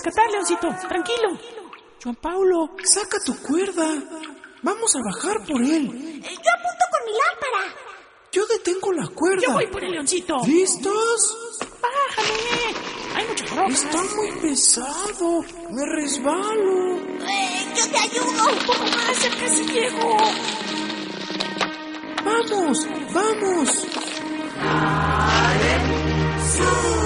rescatar, Leoncito. Tranquilo. Juan Paulo. Saca tu cuerda. Vamos a bajar por él. Yo apunto con mi lámpara. Yo detengo la cuerda. Yo voy por el Leoncito. ¿Listos? Bájame. Hay muchas rocas. Está muy pesado. Me resbalo. Yo te ayudo. Un poco más, ya casi llego. ¡Vamos! ¡Vamos! ¡Sube!